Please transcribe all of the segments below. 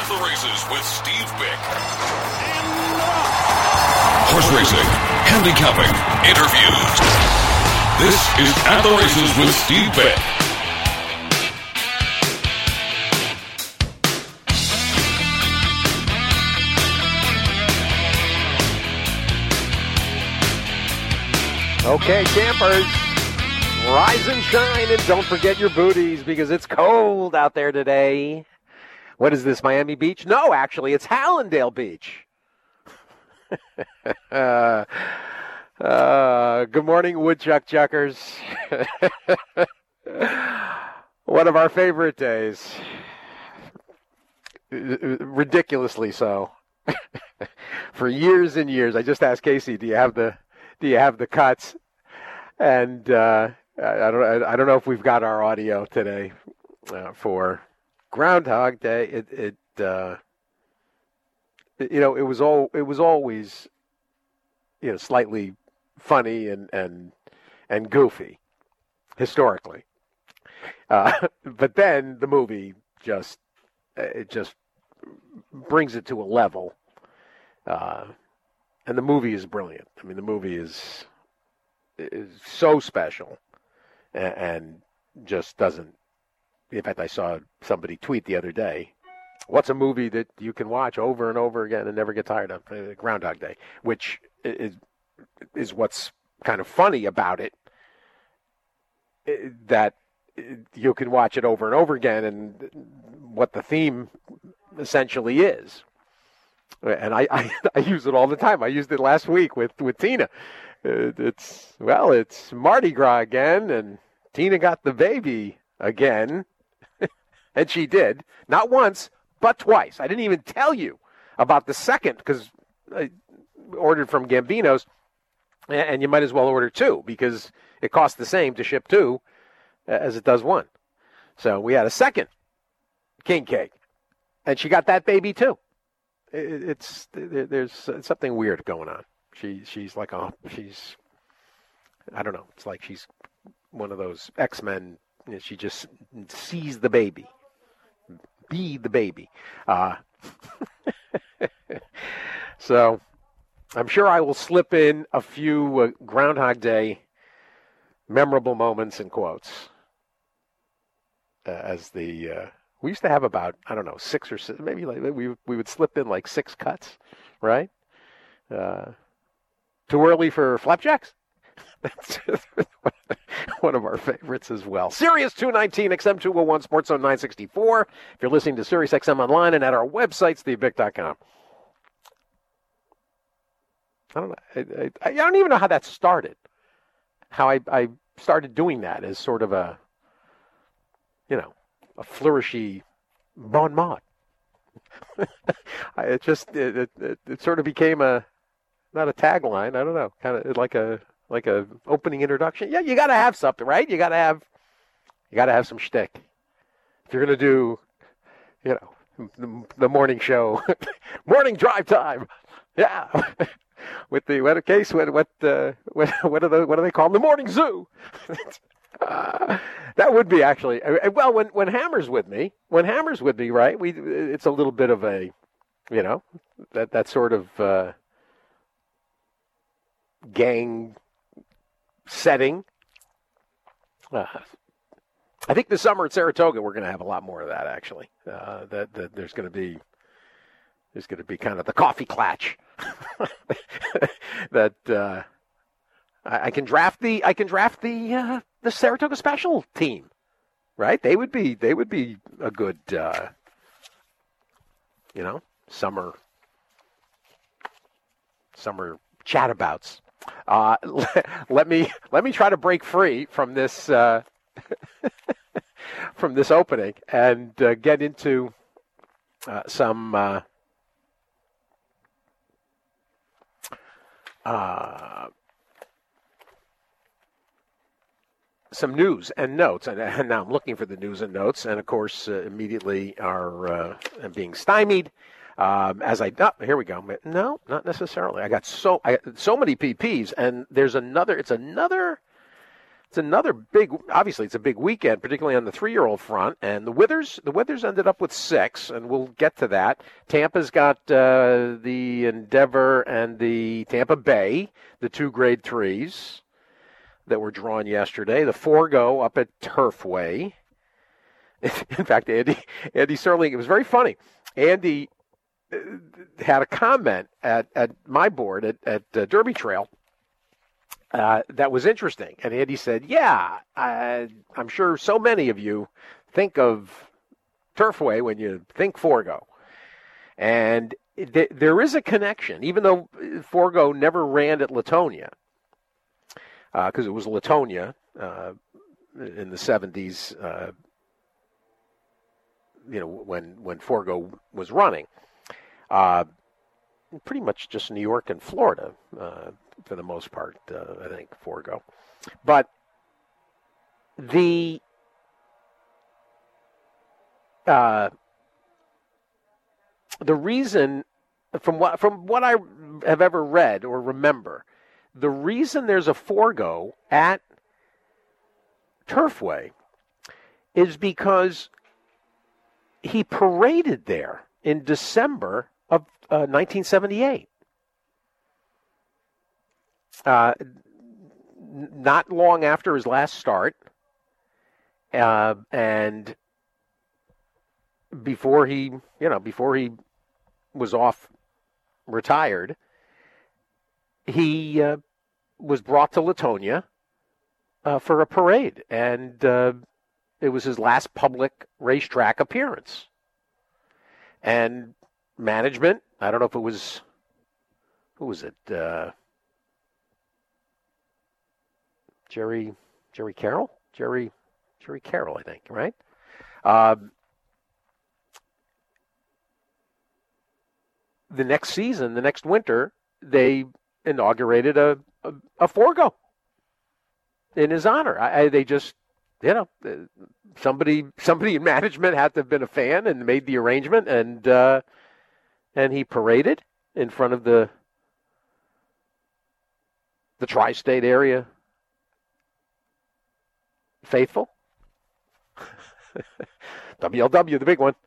At the Races with Steve Bick. Horse racing, handicapping, interviews. This is At the Races with Steve Bick. Okay, campers, rise and shine, and don't forget your booties because it's cold out there today. What is this, Miami Beach? No, actually, it's Hallandale Beach. Good morning, woodchuck chuckers. One of our favorite days. Ridiculously so. For years and years, I just asked Casey, do you have the cuts? And I don't know if we've got our audio today for Groundhog Day. It was always slightly funny and goofy historically, but then the movie just brings it to a level. And the movie is brilliant. I mean, the movie is so special and just doesn't. In fact, I saw somebody tweet the other day, what's a movie that you can watch over and over again and never get tired of? Groundhog Day, which is what's kind of funny about it, that you can watch it over and over again and what the theme essentially is. And I use it all the time. I used it last week with Tina. It's Mardi Gras again, and Tina got the baby again. And she did. Not once, but twice. I didn't even tell you about the second because I ordered from Gambino's, and you might as well order two because it costs the same to ship two as it does one. So we had a second king cake, and she got that baby too. There's something weird going on. She's I don't know. It's like she's one of those X-Men. She just sees the baby. Be the baby. So I'm sure I will slip in a few Groundhog Day memorable moments and quotes we used to have about, 6 or 7, maybe we would slip in like 6 cuts, right? Too early for flapjacks? That's one of our favorites as well. Sirius 219, XM 201, Sports Zone 964. If you're listening to Sirius XM online and at our website, SteveBick.com. I don't know. I don't even know how that started. How I started doing that as sort of a flourishy bon mot. It sort of became not a tagline. I don't know, kind of like a opening introduction. Yeah, you got to have something, right? You got to have some shtick if you're going to do, the morning show, morning drive time. Yeah, with the what do they call them? The morning zoo. That would be actually well when Hammer's with me, right? It's a little bit of a, that sort of gang setting. I think this summer at Saratoga we're going to have a lot more of that actually. That there's going to be kind of the coffee clatch that I can draft the Saratoga special team, right? They would be a good summer chatabouts. Let me try to break free from this from this opening and get into some news and notes, and now I'm looking for the news and notes, and of course, immediately are being stymied. Here we go. No, not necessarily. I got so many PPs, and there's another. It's another it's another big. Obviously, it's a big weekend, particularly on the 3-year-old front. And the Withers ended up with 6, and we'll get to that. Tampa's got the Endeavor and the Tampa Bay, the 2 grade 3s that were drawn yesterday. The Forgo up at Turfway. In fact, Andy Sterling, it was very funny. Andy had a comment at my board at Derby Trail that was interesting. And Andy said, yeah, I'm sure so many of you think of Turfway when you think Forgo. And there is a connection, even though Forgo never ran at Latonia, because it was Latonia in the 70s, when Forgo was running. Pretty much just New York and Florida for the most part, I think, Forgo. But the reason, from what I have ever read or remember, the reason there's a Forgo at Turfway is because he paraded there in December of 1978. Not long after his last start, and before he was off retired, he was brought to Latonia for a parade, and it was his last public racetrack appearance. And management, I don't know if it was, who was it? Jerry Carroll? Jerry Carroll, I think, right? The next season, the next winter, they inaugurated a Forgo in his honor. They just, somebody in management had to have been a fan and made the arrangement, and he paraded in front of the tri-state area faithful. WLW, the big one.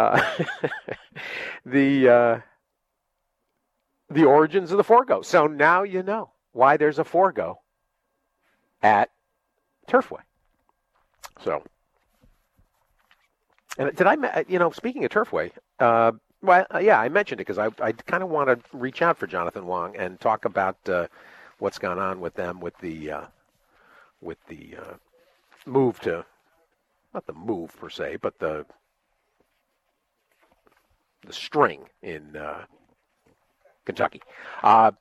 The origins of the Forgo. So now you know why there's a Forgo at Turfway. So, and did I, speaking of Turfway, I mentioned it because I kind of want to reach out for Jonathan Wong and talk about what's gone on with them with the move to, not the move per se, but the string in Kentucky. I'm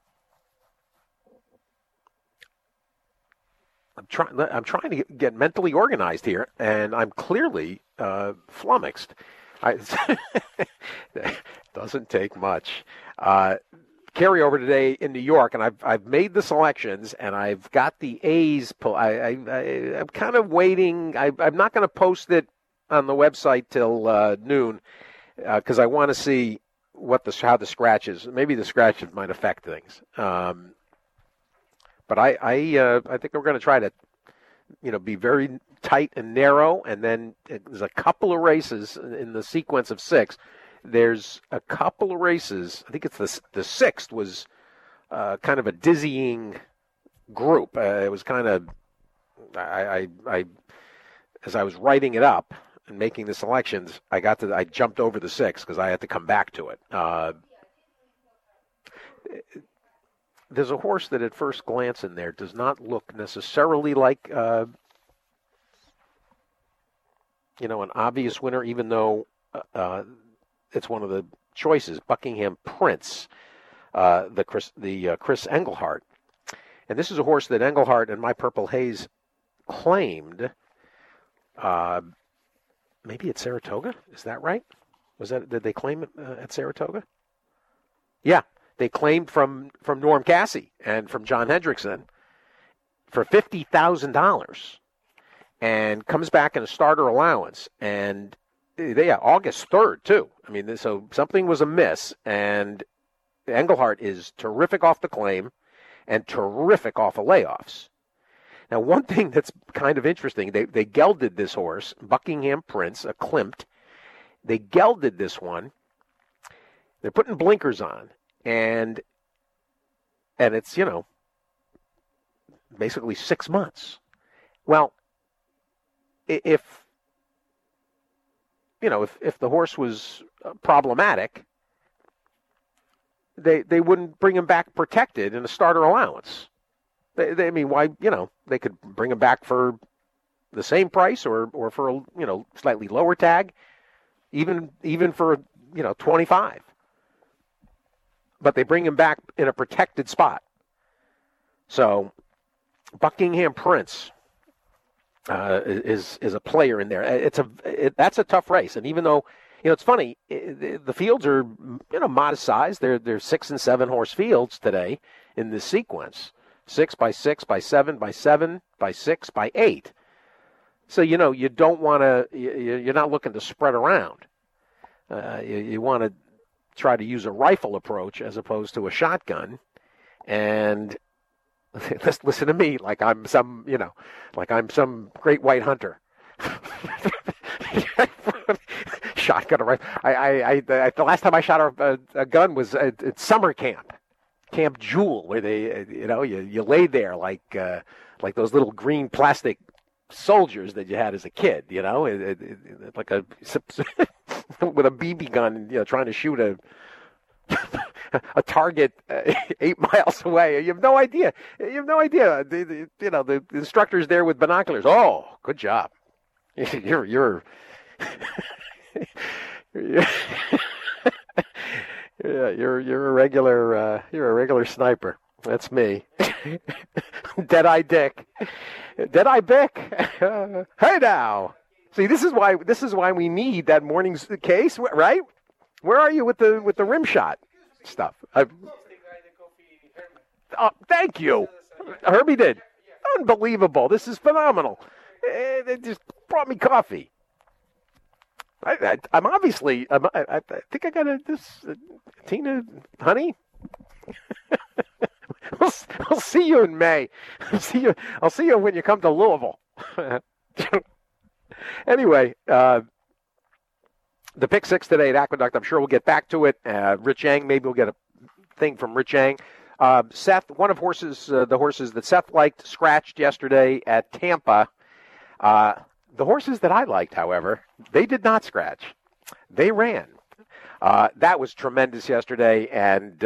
trying to get mentally organized here, and I'm clearly flummoxed. Doesn't take much. Carryover today in New York, and I've made the selections, and I've got the A's. I'm kind of waiting. I'm not going to post it on the website till noon because I want to see how the scratches. Maybe the scratches might affect things. But I think we're going to try to, be very tight and narrow, and then there's a couple of races in the sequence of 6. There's a couple of races. I think it's the 6th was kind of a dizzying group. It was kind of I as I was writing it up and making the selections, I jumped over the 6 because I had to come back to it. There's a horse that at first glance in there does not look necessarily like an obvious winner, even though it's one of the choices. Buckingham Prince, the Chris Engelhardt, and this is a horse that Engelhardt and My Purple Haze claimed. Maybe at Saratoga, is that right? Did they claim it at Saratoga? Yeah. They claimed from Norm Cassie and from John Hendrickson for $50,000, and comes back in a starter allowance. And August 3rd too. I mean, so something was amiss. And Engelhardt is terrific off the claim and terrific off of layoffs. Now, one thing that's kind of interesting, they gelded this horse, Buckingham Prince, a Klimt. They gelded this one. They're putting blinkers on, and it's, basically 6 months. Well, if the horse was problematic, they wouldn't bring him back protected in a starter allowance. I mean, why? They could bring him back for the same price or for a slightly lower tag, even for 25. But they bring him back in a protected spot. So Buckingham Prince is a player in there. That's a tough race, and even though it's funny, the fields are modest size. They're 6 and 7 horse fields today in this sequence. 6 by 6 by 7 by 7 by 6 by 8. So you don't want to. You're not looking to spread around. You want to try to use a rifle approach as opposed to a shotgun, and listen to me like I'm some great white hunter. Shotgun, right? The last time I shot a gun was at summer camp, Camp Jewel, where they, you lay there like those little green plastic soldiers that you had as a kid, like with a BB gun, trying to shoot a target 8 miles away. You have no idea. The instructor's there with binoculars. Oh, good job. You're you're a regular sniper. That's me. Deadeye Dick. Deadeye Bick. Hey now. See, this is why we need that morning's case, right? Where are you with the rim shot stuff? Oh, thank you. Herbie did. Unbelievable. This is phenomenal. They just brought me coffee. I think I got this Tina, honey. I'll see you in May. I'll see you when you come to Louisville. Anyway, the pick 6 today at Aqueduct. I'm sure we'll get back to it. Rich Yang, maybe we'll get a thing from Rich Yang. Seth, one of the horses that Seth liked, scratched yesterday at Tampa. The horses that I liked, however, they did not scratch. They ran. That was tremendous yesterday. And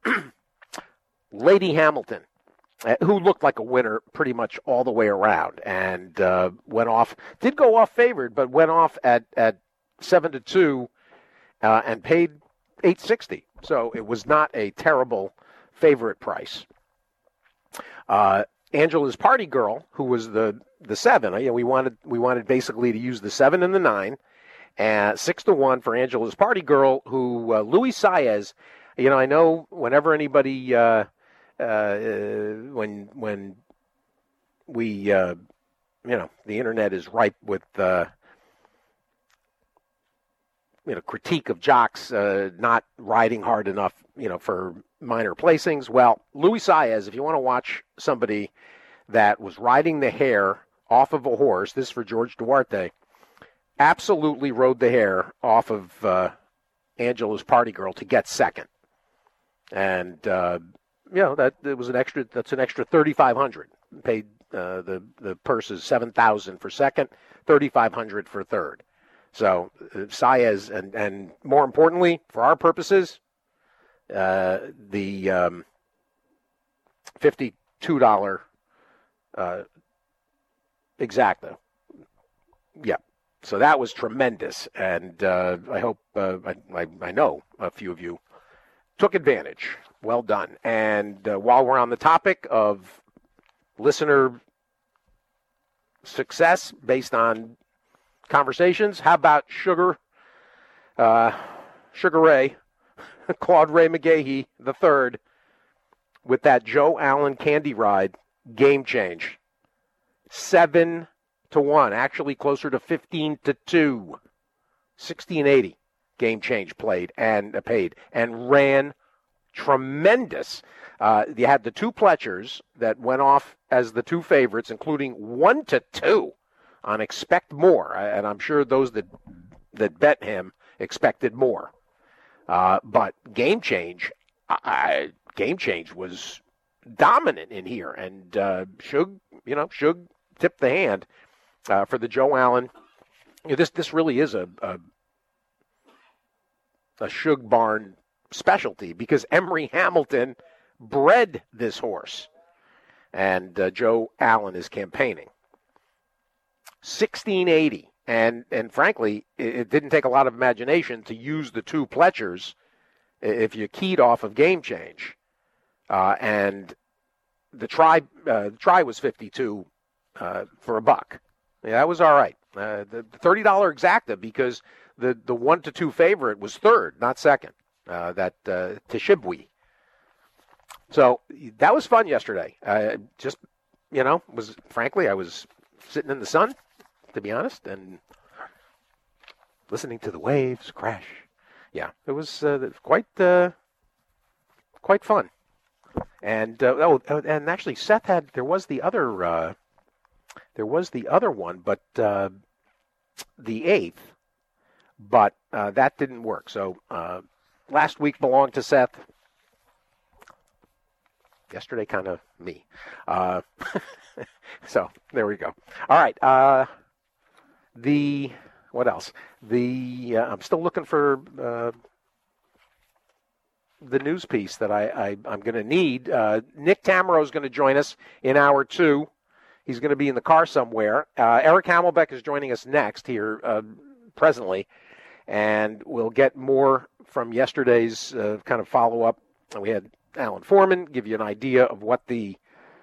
Lady Hamilton, who looked like a winner pretty much all the way around, and did go off favored, but went off at 7-2 and paid $860. So it was not a terrible favorite price. Angela's Party Girl, who was the 7. We wanted basically to use the 7 and the 9, and 6-1 for Angela's Party Girl, who Luis Saez. I know whenever anybody when we the internet is ripe with critique of jocks not riding hard enough for minor placings. Well, Luis Saez, if you want to watch somebody that was riding the hair off of a horse, this is for George Duarte, absolutely rode the hair off of Angela's Party Girl to get second. And that's an extra $3,500. Paid the purse is $7,000 for second, $3,500 for third. So Saez, and more importantly for our purposes, the $52 exacta. Yeah. So that was tremendous, and I hope I know a few of you took advantage. Well done. And while we're on the topic of listener success based on conversations, how about Sugar Ray, Claude Ray McGahee III, with that Joe Allen Candy Ride game change? 7-1, actually closer to 15-2. 1680 game change paid and ran tremendous. You had the two Pletchers that went off as the two favorites, including 1-2 on Expect More. And I'm sure those that bet him expected more. But Game Change was dominant in here. And Shug tipped the hand for the Joe Allen. This really is a Shug Barn specialty because Emery Hamilton bred this horse, and Joe Allen is campaigning. 1680, and frankly, it didn't take a lot of imagination to use the two Pletchers if you keyed off of Game Change, and the try was 52 for a buck. Yeah, that was all right. The $30 exacta because the 1-2 favorite was third, not second. That Tishibwe. So that was fun yesterday. I was sitting in the sun, to be honest, and listening to the waves crash. Yeah, it was quite fun. And and actually, Seth there was the other one, but the 8th, but that didn't work. So last week belonged to Seth. Yesterday, kind of me. So there we go. All right. What else? I'm still looking for the news piece that I'm going to need. Nick Tamaro is going to join us in hour 2. He's going to be in the car somewhere. Eric Hamelbeck is joining us next here presently, and we'll get more from yesterday's kind of follow-up. We had Alan Foreman give you an idea of what the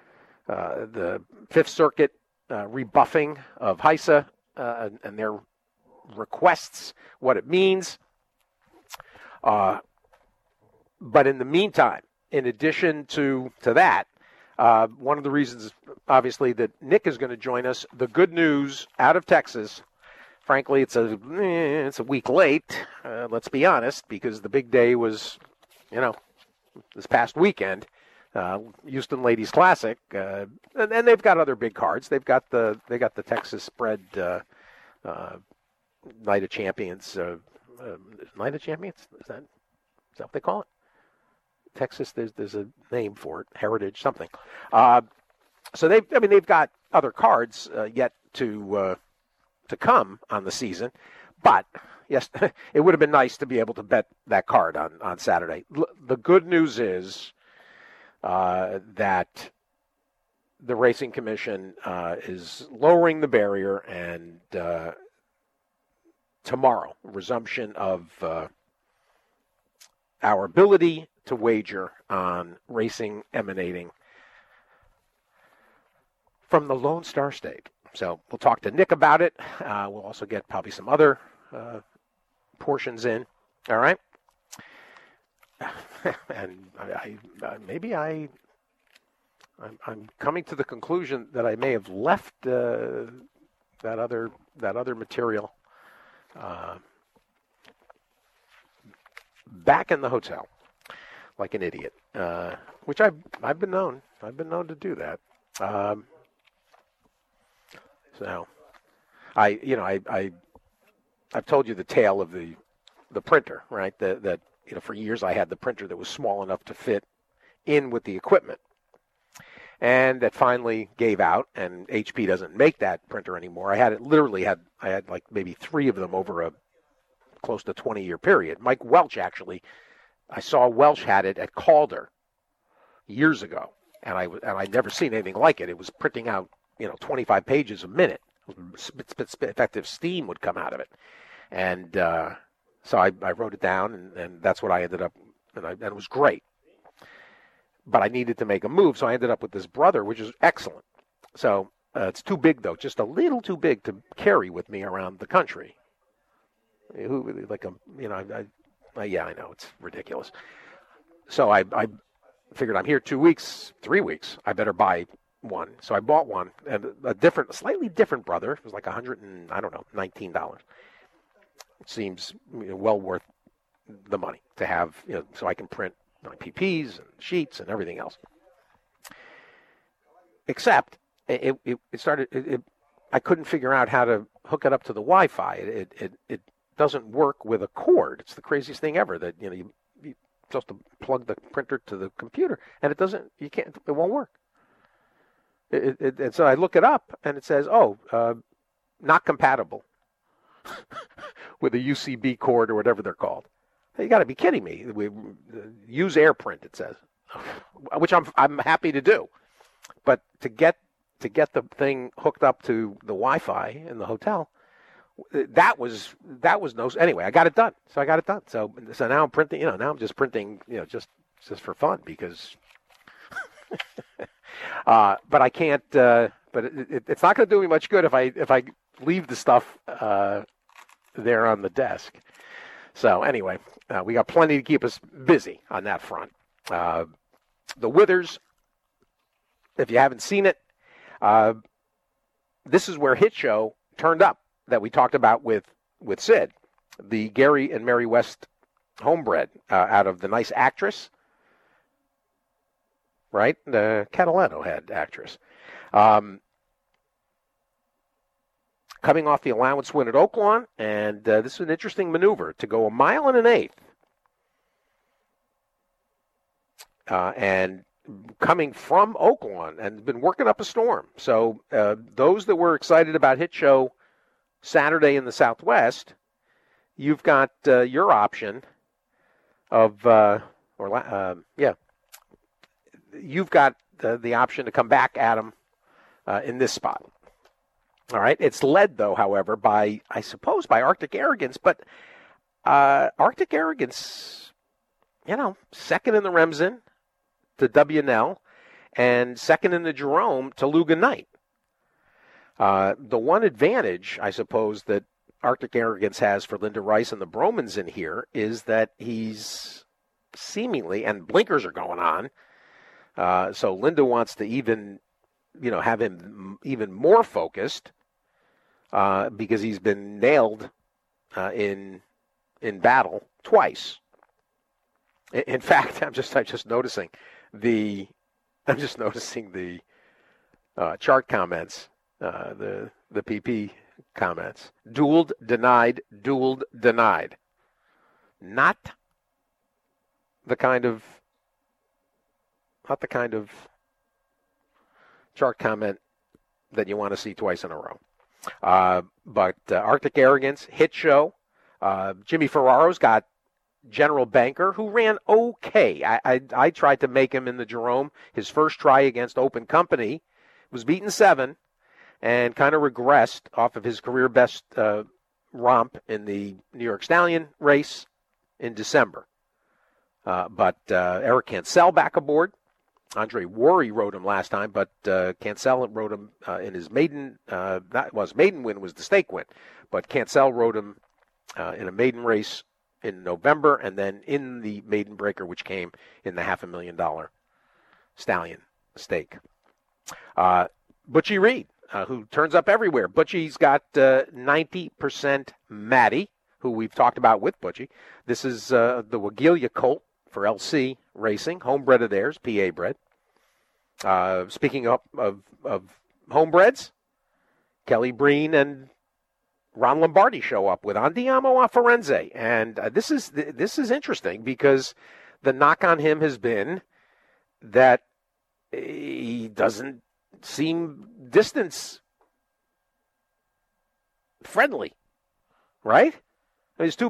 Fifth Circuit rebuffing of HISA and their requests, what it means. But in the meantime, in addition to that, one of the reasons, obviously, that Nick is going to join us, the good news out of Texas. Frankly, it's a week late, let's be honest, because the big day was, this past weekend, Houston Ladies Classic, and they've got other big cards. They got the Texas spread Night of Champions. Night of Champions, is that what they call it? Texas, there's a name for it, Heritage something. So they've got other cards yet to come on the season, but yes, it would have been nice to be able to bet that card on Saturday. The good news is that the Racing Commission is lowering the barrier, and tomorrow, resumption of our ability to wager on racing emanating from the Lone Star State. So we'll talk to Nick about it. We'll also get probably some other portions in. All right. And I'm coming to the conclusion that I may have left that other material back in the hotel like an idiot, which I've been known to do that. So I've told you the tale of the printer, right? That for years I had the printer that was small enough to fit in with the equipment, and that finally gave out. And HP doesn't make that printer anymore. I had like maybe 3 of them over a close to 20-year period. Mike Welch, actually, I saw Welch had it at Calder years ago, and I'd never seen anything like it. It was printing out 25 pages a minute. Effective steam would come out of it. And so I wrote it down, and that's what I ended up, and it was great. But I needed to make a move, so I ended up with this Brother, which is excellent. So it's too big, though, just a little too big to carry with me around the country. I know, it's ridiculous. So I figured I'm here 2 weeks, 3 weeks. I better buy one. So I bought one, and a slightly different Brother. It was like $19. It seems well worth the money to have, so I can print my PPs and sheets and everything else. Except it started. I couldn't figure out how to hook it up to the Wi-Fi. It doesn't work with a cord. It's the craziest thing ever. That you're supposed to plug the printer to the computer, and it doesn't. You can't. It won't work. And so I look it up, and it says, not compatible with a UCB cord or whatever they're called. You got to be kidding me. Use AirPrint, it says, which I'm happy to do. But to get the thing hooked up to the Wi-Fi in the hotel, that was no. Anyway, I got it done. So now I'm printing. Now I'm just printing. Just for fun because. But I can't. But it's not going to do me much good if I leave the stuff there on the desk. So anyway, we got plenty to keep us busy on that front. The Withers, if you haven't seen it, this is where Hit Show turned up that we talked about with Sid, the Gary and Mary West homebred out of The Nice Actress. Right? The Catalano had actress. Coming off the allowance win at Oaklawn, and this is an interesting maneuver to go 1 1/8 miles. And coming from Oaklawn and been working up a storm. So those that were excited about Hit Show Saturday in the Southwest, you've got your option of, you've got the option to come back at them in this spot. All right. It's led, though, however, by Arctic Arrogance. But Arctic Arrogance, second in the Remsen to W&L and second in the Jerome to Luga Knight. The one advantage, I suppose, that Arctic Arrogance has for Linda Rice and the Bromans in here is that he's seemingly, and blinkers are going on, so Linda wants to even, have him even more focused because he's been nailed in battle twice. In fact, I'm just noticing the chart comments, the PP comments. Dueled, denied. Not the kind of chart comment that you want to see twice in a row. But Arctic Arrogance, Hit Show. Jimmy Ferraro's got General Banker, who ran okay. I tried to make him in the Jerome. His first try against Open Company was beaten 7 and kind of regressed off of his career best romp in the New York Stallion race in December. But Eric Cancel back aboard. Andre Worry rode him last time, but Cancel rode him in his maiden. Maiden win was the stake win, but Cancel rode him in a maiden race in November, and then in the maiden breaker, which came in the $500,000 Stallion stake. Butchie Reed, who turns up everywhere. Butchie's got 90% Maddie, who we've talked about with Butchie. This is the Wagilia Colt for LC Racing, homebred of theirs, PA bred. Speaking of homebreds, Kelly Breen and Ron Lombardi show up with Andiamo a Firenze. And this is interesting because the knock on him has been that he doesn't seem distance friendly, right? His two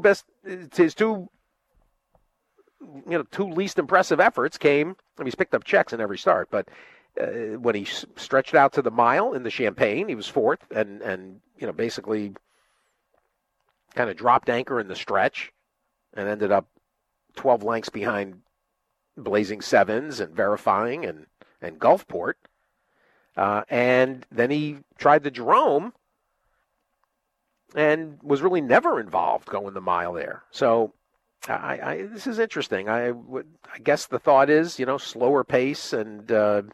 least impressive efforts came. He's picked up checks in every start, but when he stretched out to the mile in the Champagne, he was 4th, and basically kind of dropped anchor in the stretch, and ended up 12 lengths behind Blazing Sevens and Verifying and Gulfport, and then he tried the Jerome and was really never involved going the mile there. So. This is interesting. I guess the thought is, slower pace, and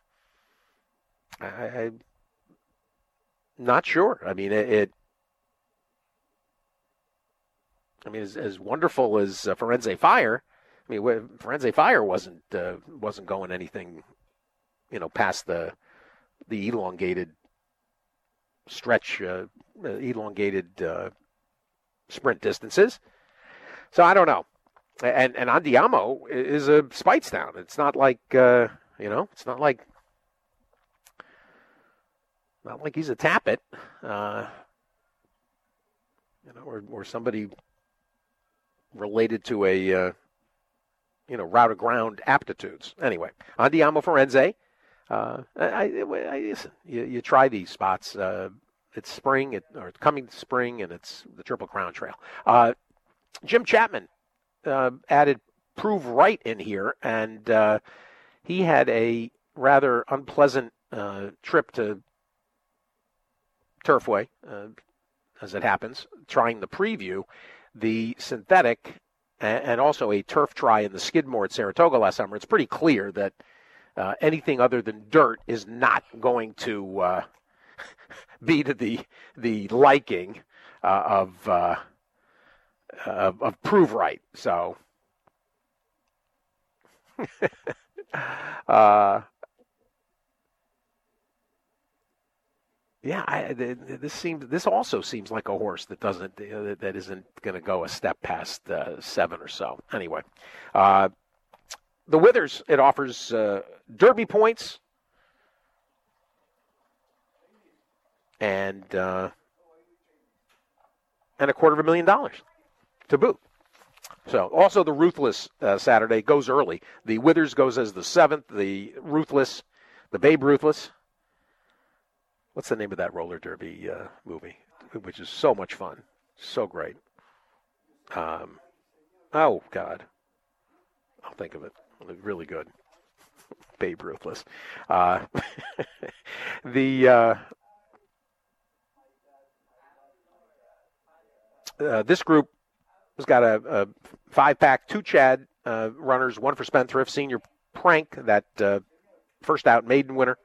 I'm not sure. I mean, as wonderful as Firenze Fire I mean, Firenze Fire wasn't going anything, past the elongated stretch, elongated sprint distances. So I don't know. And Andiamo is a Speightstown. It's not like it's not like he's a Tappet, or somebody related to a route of ground aptitudes. Anyway, Andiamo Firenze. Listen, you try these spots. It's spring, or it's coming spring, and it's the Triple Crown Trail. Jim Chapman added Prove Right in here, and he had a rather unpleasant trip to Turfway, as it happens, trying the preview, the synthetic, and also a turf try in the Skidmore at Saratoga last summer. It's pretty clear that anything other than dirt is not going to be to the liking of Prove Right. So, this also seems like a horse that isn't going to go a step past 7 or so. Anyway, the Withers, it offers Derby points and $250,000 to boot. So also the Ruthless Saturday goes early. The Withers goes as the 7th. The Ruthless, the Babe Ruthless. What's the name of that roller derby movie, which is so much fun, so great? Oh God, I'll think of it. Really good. Babe Ruthless. This group has got a 5-pack, 2 Chad runners, 1 for Spendthrift, Senior Prank, that first out maiden winner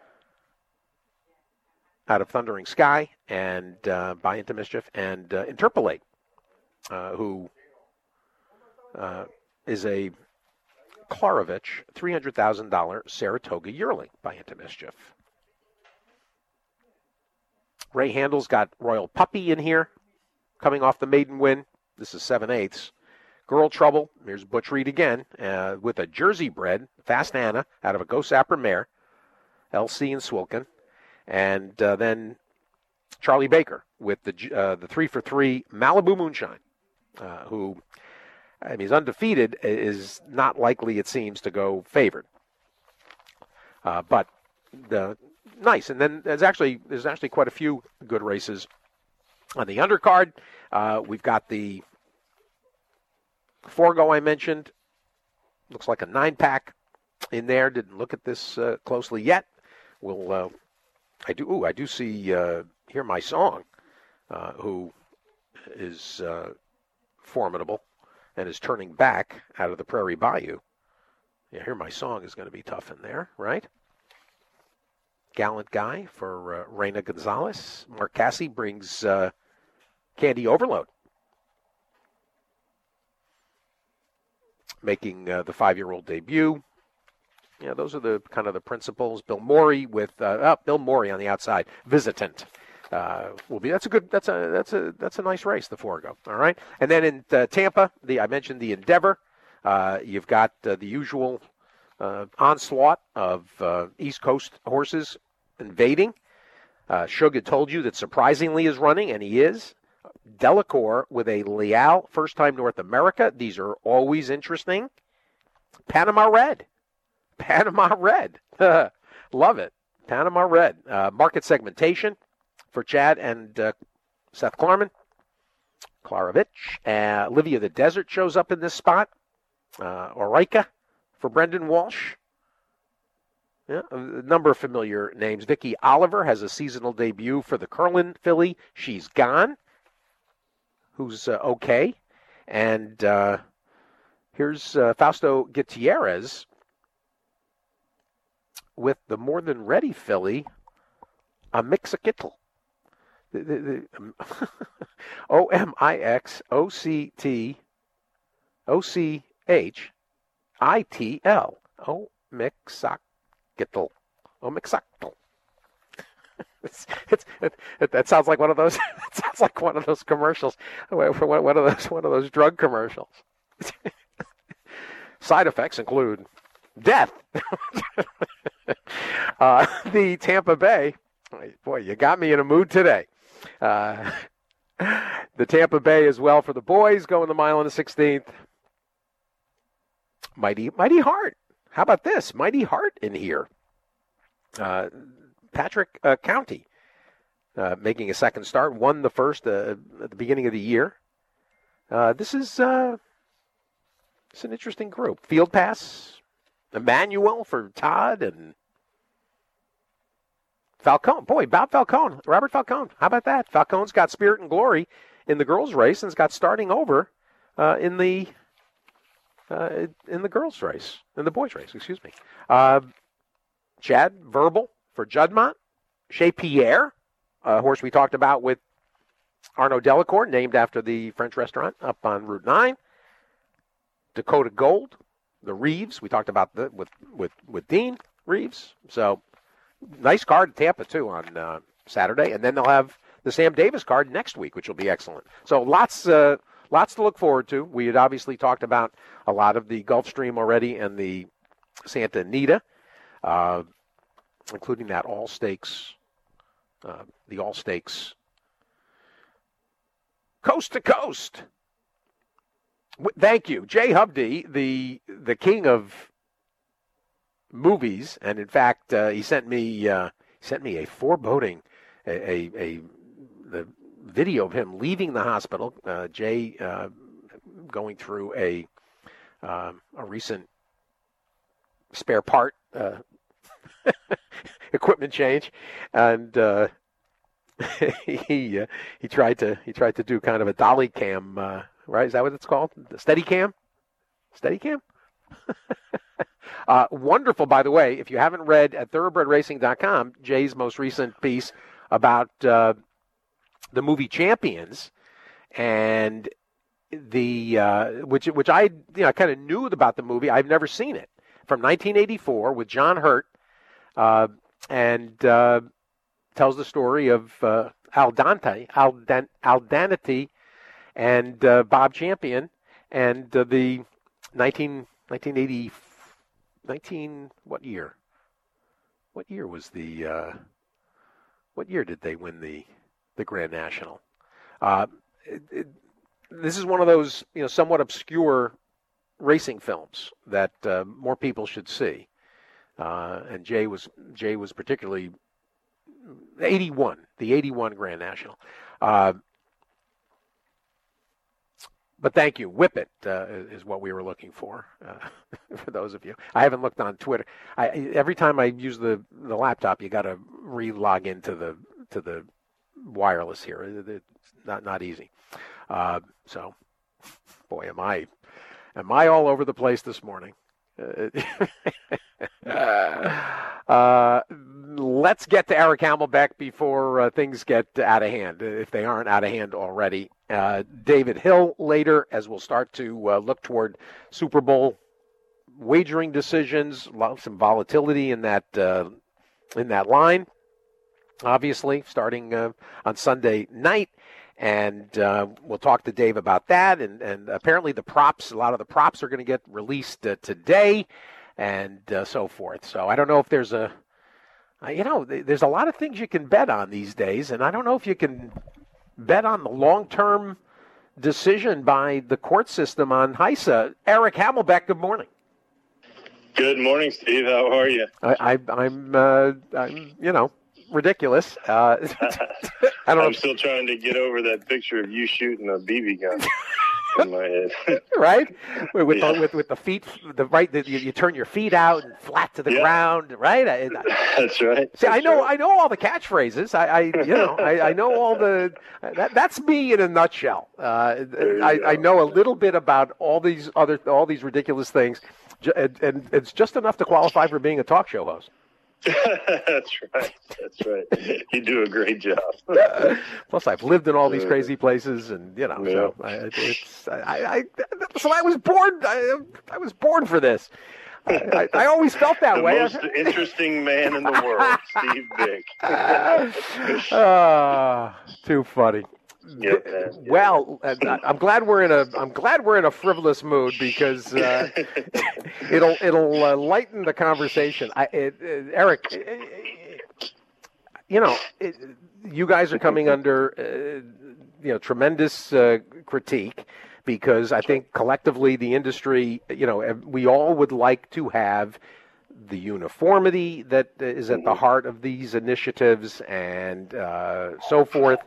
out of Thundering Sky, and by Into Mischief, and Interpolate, who is a Klarovich $300,000 Saratoga yearling by Into Mischief. Ray Handel's got Royal Puppy in here, coming off the maiden win. This is 7/8. Girl Trouble, here's Butch Reed again, with a Jersey bred, Fast Anna, out of a Go Sapper mare, LC and Swilkin. And then Charlie Baker with the 3-for-3 Malibu Moonshine, who, I mean, is undefeated, is not likely, it seems, to go favored. But nice. And then there's actually quite a few good races on the undercard. We've got the Forgo I mentioned. Looks like a 9-pack in there. Didn't look at this closely yet. We'll. I do see Hear My Song, who is formidable and is turning back out of the Prairie Bayou. Yeah, Hear My Song is going to be tough in there, right? Gallant Guy for Reina Gonzalez. Mark Cassie brings Candy Overload, making the 5-year-old debut. Yeah, those are the kind of the principles. Bill Morey with Bill Morey on the outside. Visitant will be. That's a nice race. The Forgo. All right, and then in Tampa, I mentioned the Endeavor. You've got the usual onslaught of East Coast horses invading. Shug had told you that surprisingly is running, and he is. Delacour with a Leal, first time North America. These are always interesting. Panama Red. Love it. Panama Red. Market segmentation for Chad and Seth Klarman. Klarovich. Livia the Desert shows up in this spot. Orica for Brendan Walsh. Yeah, a number of familiar names. Vicky Oliver has a seasonal debut for the Curlin filly. She's Gone, who's okay. And here's Fausto Gutierrez with the More Than Ready filly, a Mixocytl. OMIXOCT Omixactl. Omixactl. That sounds like one of those. It sounds like one of those commercials. One of those drug commercials. Side effects include death. The Tampa Bay. Boy, you got me in a mood today. The Tampa Bay as well for the boys going the mile in the 16th. Mighty Hart. How about this? Mighty Hart in here. Patrick County making a second start. Won the first at the beginning of the year. This is it's an interesting group. Field Pass, Emmanuel for Todd, and Falcone. Boy, about Falcone. Robert Falcone. How about that? Falcone's got Spirit and Glory in the girls' race and's got starting over in the girls' race, in the boys' race, excuse me. Chad Verbal for Juddmonte. Chez Pierre, a horse we talked about with Arnaud Delacour, named after the French restaurant up on Route 9. Dakota Gold, the Reeves. We talked about with Dean Reeves. So nice card in Tampa, too, on Saturday. And then they'll have the Sam Davis card next week, which will be excellent. So lots to look forward to. We had obviously talked about a lot of the Gulfstream already and the Santa Anita, including that all-stakes, the all-stakes coast to coast. Thank you, Jay Hubdy, the king of movies, and in fact, he sent me a foreboding, the video of him leaving the hospital. Jay going through a recent spare part equipment change, and he tried to do kind of a dolly cam. Right? Is that what it's called? The Steadicam? Steadicam? Wonderful, by the way. If you haven't read at thoroughbredracing.com, Jay's most recent piece about the movie Champions, and the which I kind of knew about the movie. I've never seen it. From 1984 with John Hurt, and tells the story of Al Danity, and Bob Champion, and the 1980, what year? What year was the, what year did they win the Grand National? This is one of those, somewhat obscure racing films that more people should see. And Jay was particularly the 81 Grand National. But thank you. Whip It is what we were looking for those of you. I haven't looked on Twitter. Every time I use the laptop, you got to re-log into the wireless here. It's not easy. So, boy, am I all over the place this morning. Let's get to Eric Hamelbeck before things get out of hand, if they aren't out of hand already. David Hill later, as we'll start to look toward Super Bowl wagering decisions. Some volatility in that line, obviously, starting on Sunday night. And we'll talk to Dave about that. And apparently a lot of the props are going to get released today, and so forth. So I don't know if there's there's a lot of things you can bet on these days, and I don't know if you can bet on the long-term decision by the court system on HISA. Eric Hamelbeck, good morning. Good morning, Steve. How are you? I'm ridiculous. I'm still trying to get over that picture of you shooting a BB gun in my head. Right? With the feet, you turn your feet out and flat to the ground, right? That's right. See, I know all the catchphrases. I know all the. That's me in a nutshell. I know a little bit about all these ridiculous things, and it's just enough to qualify for being a talk show host. That's right. You do a great job. Plus, I've lived in all these crazy places, and so so I was born. I was born for this. I always felt that way. The most interesting man in the world, Steve Bick. Too funny. Yep. Well, I'm glad we're in a frivolous mood because it'll lighten the conversation. Eric, you guys are coming under tremendous critique because I think collectively the industry, we all would like to have the uniformity that is at the heart of these initiatives and so forth.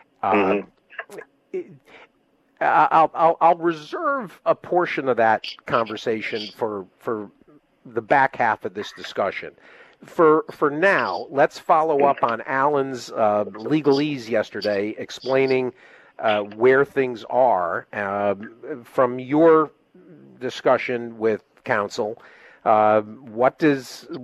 I'll reserve a portion of that conversation for the back half of this discussion. For now, let's follow up on Alan's legalese yesterday, explaining where things are from your discussion with counsel. What did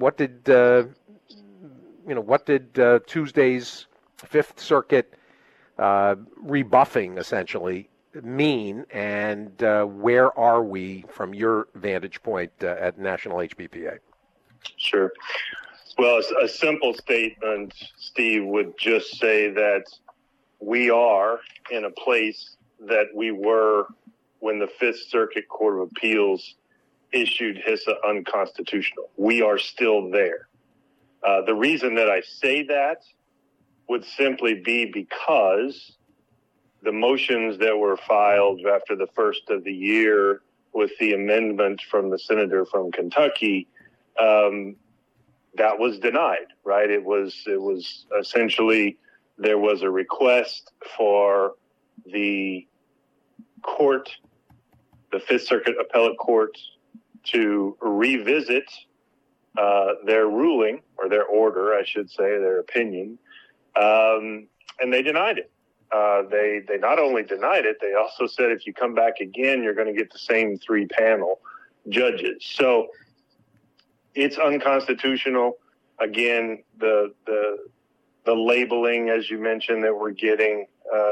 Tuesday's Fifth Circuit rebuffing essentially mean, and where are we from your vantage point at National HBPA? Sure. Well, a simple statement, Steve, would just say that we are in a place that we were when the Fifth Circuit Court of Appeals issued HISA unconstitutional. We are still there. The reason that I say that would simply be because the motions that were filed after the first of the year with the amendment from the senator from Kentucky, that was denied, right? It was essentially, there was a request for the court, the Fifth Circuit Appellate Court, to revisit their ruling, or their order, I should say, their opinion, and they denied it. They not only denied it, they also said if you come back again, you're going to get the same 3-panel judges. So it's unconstitutional. Again, the labeling, as you mentioned, that we're getting,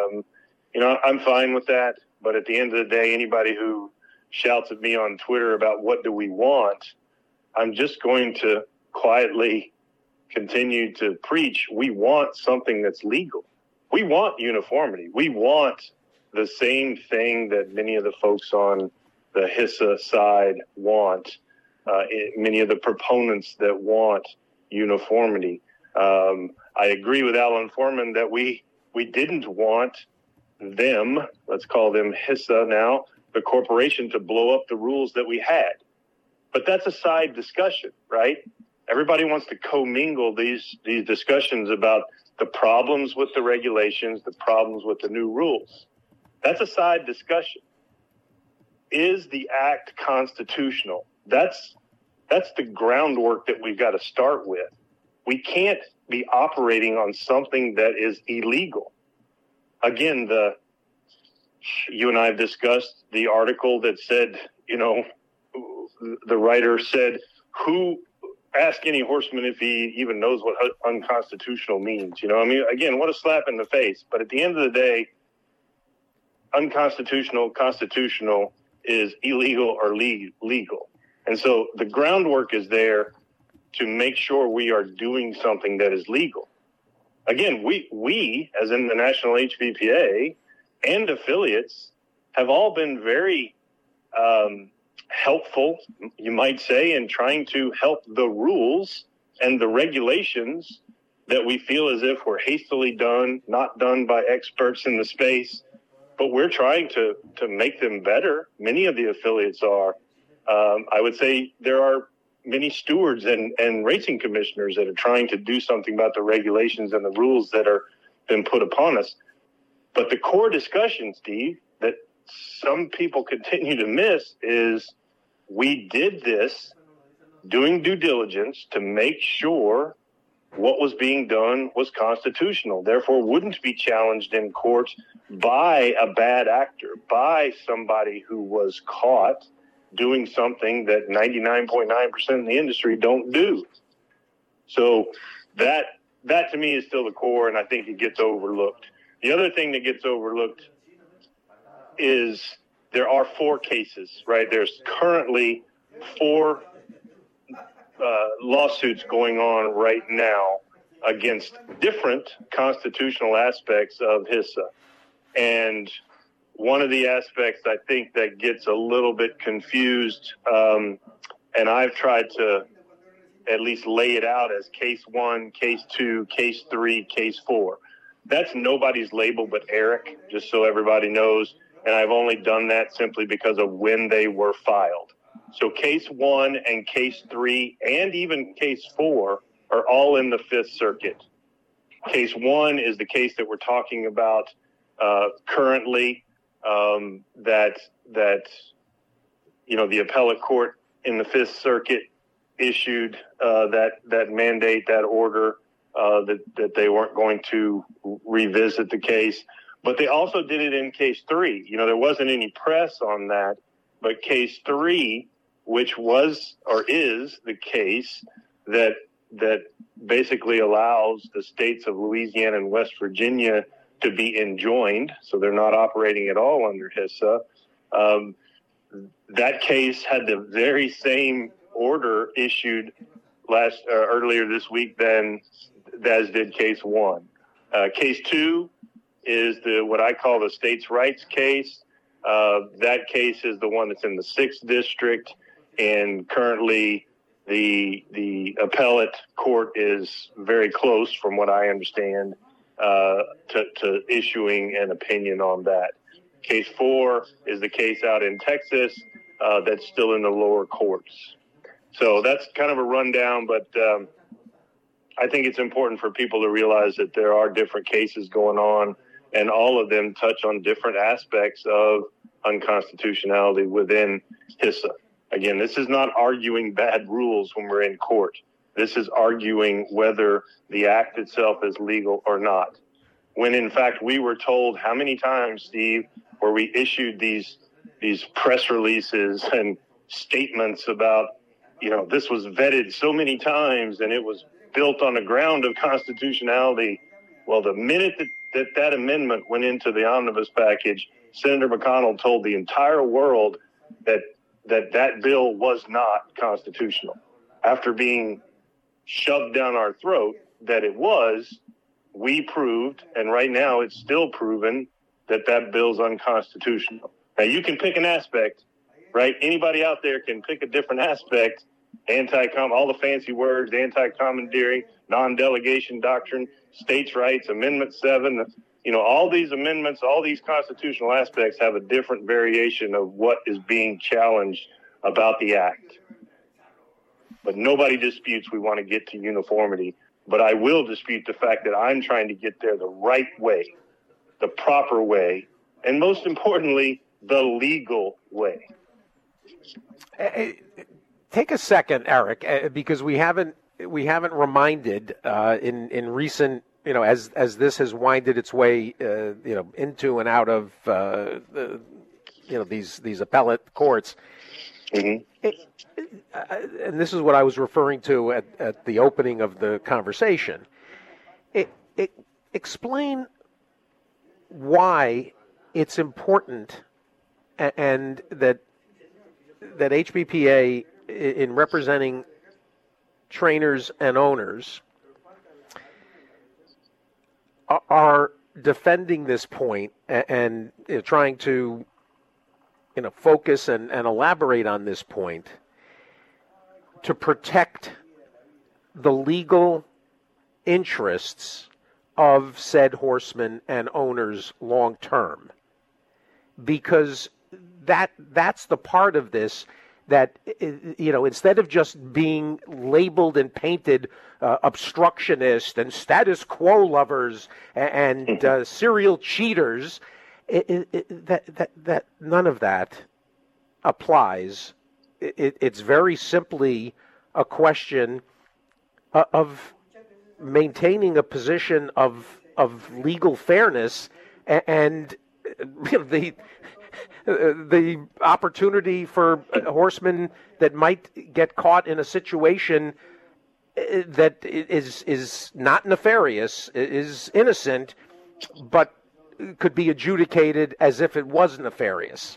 I'm fine with that. But at the end of the day, anybody who shouts at me on Twitter about what do we want, I'm just going to quietly continue to preach. We want something that's legal. We want uniformity. We want the same thing that many of the folks on the HISA side want, many of the proponents that want uniformity. I agree with Alan Foreman that we didn't want them, let's call them HISA now, the corporation, to blow up the rules that we had. But that's a side discussion, right? Everybody wants to commingle these discussions about the problems with the regulations, the problems with the new rules. That's a side discussion. Is the act constitutional? That's the groundwork that we've got to start with. We can't be operating on something that is illegal. Again, you and I have discussed the article that said, the writer said, ask any horseman if he even knows what unconstitutional means. Again, what a slap in the face. But at the end of the day, unconstitutional, constitutional is illegal or legal. And so the groundwork is there to make sure we are doing something that is legal. Again, we as in the National HBPA and affiliates, have all been very helpful, you might say, in trying to help the rules and the regulations that we feel as if were hastily done, not done by experts in the space, but we're trying to make them better. Many of the affiliates are. I would say there are many stewards and racing commissioners that are trying to do something about the regulations and the rules that are been put upon us. But the core discussion, Steve, that some people continue to miss is we did this doing due diligence to make sure what was being done was constitutional, therefore wouldn't be challenged in court by a bad actor, by somebody who was caught doing something that 99.9% of the industry don't do. So that to me is still the core, and I think it gets overlooked. The other thing that gets overlooked is there are 4 cases, right? There's currently 4 lawsuits going on right now against different constitutional aspects of HISA. And one of the aspects I think that gets a little bit confused, and I've tried to at least lay it out as case 1, case 2, case 3, case 4. That's nobody's label but Eric, just so everybody knows. And I've only done that simply because of when they were filed. So case 1 and case 3 and even case 4 are all in the Fifth Circuit. Case 1 is the case that we're talking about currently, that the appellate court in the Fifth Circuit issued that mandate, that order, that they weren't going to revisit the case. But they also did it in case 3. There wasn't any press on that, but case 3, which was or is the case that basically allows the states of Louisiana and West Virginia to be enjoined, so they're not operating at all under HISA. That case had the very same order issued earlier this week as did case 1. Case 2 is what I call the states' rights case. That case is the one that's in the 6th district, and currently the appellate court is very close, from what I understand, to issuing an opinion on that. Case 4 is the case out in Texas that's still in the lower courts. So that's kind of a rundown, but I think it's important for people to realize that there are different cases going on, and all of them touch on different aspects of unconstitutionality within HISA. Again, this is not arguing bad rules when we're in court. This is arguing whether the act itself is legal or not. When, in fact, we were told how many times, Steve, where we issued these press releases and statements about, this was vetted so many times and it was built on the ground of constitutionality. Well, the minute that amendment went into the omnibus package, Senator McConnell told the entire world that bill was not constitutional. After being shoved down our throat that it was, we proved, and right now it's still proven, that bill's unconstitutional. Now, you can pick an aspect, right? Anybody out there can pick a different aspect, all the fancy words, anti-commandeering, non-delegation doctrine, states' rights, Amendment 7, all these amendments, all these constitutional aspects have a different variation of what is being challenged about the act. But nobody disputes we want to get to uniformity. But I will dispute the fact that I'm trying to get there the right way, the proper way, and most importantly, the legal way. Take a second, Eric, because we haven't reminded in recent, as this has winded its way, into and out of these appellate courts. Mm-hmm. And this is what I was referring to at the opening of the conversation. Explain why it's important, and that HBPA, in representing trainers and owners, are defending this point and trying to focus and elaborate on this point to protect the legal interests of said horsemen and owners long term, because that's the part of this that instead of just being labeled and painted obstructionist and status quo lovers and serial cheaters, that none of that applies. It's very simply a question of maintaining a position of legal fairness and the opportunity for horsemen that might get caught in a situation that is not nefarious, is innocent, but could be adjudicated as if it was nefarious.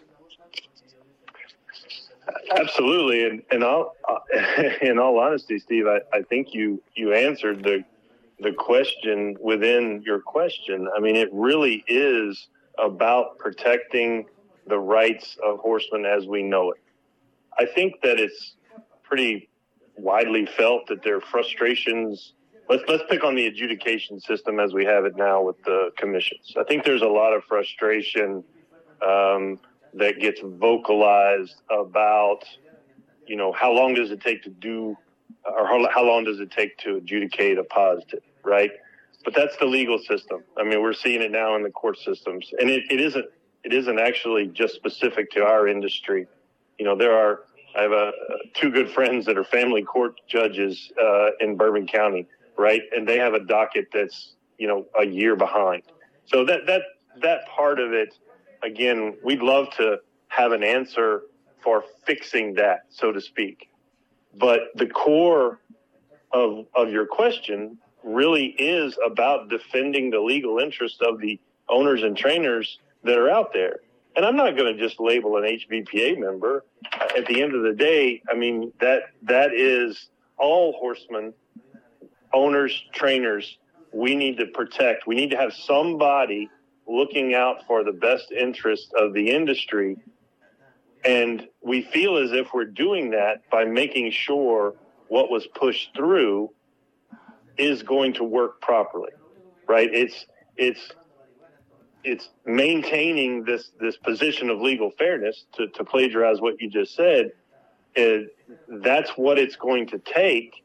Absolutely, and I'll, in all honesty, Steve, I think you answered the question within your question. I mean, it really is about protecting the rights of horsemen as we know it. I think that it's pretty widely felt that there are frustrations. Let's pick on the adjudication system as we have it now with the commissions. I think there's a lot of frustration that gets vocalized about, how long does it take to do, or how long does it take to adjudicate a positive, right? But that's the legal system. I mean, we're seeing it now in the court systems, and it isn't actually just specific to our industry. I have two good friends that are family court judges in Bourbon County, right? And they have a docket that's, a year behind. So that part of it, again, we'd love to have an answer for fixing that, so to speak. But the core of your question really is about defending the legal interest of the owners and trainers that are out there. And I'm not going to just label an HBPA member. At the end of the day, I mean, that is all horsemen, owners, trainers, we need to protect. We need to have somebody looking out for the best interest of the industry. And we feel as if we're doing that by making sure what was pushed through is going to work properly, right? It's maintaining this position of legal fairness, to plagiarize what you just said. That's what it's going to take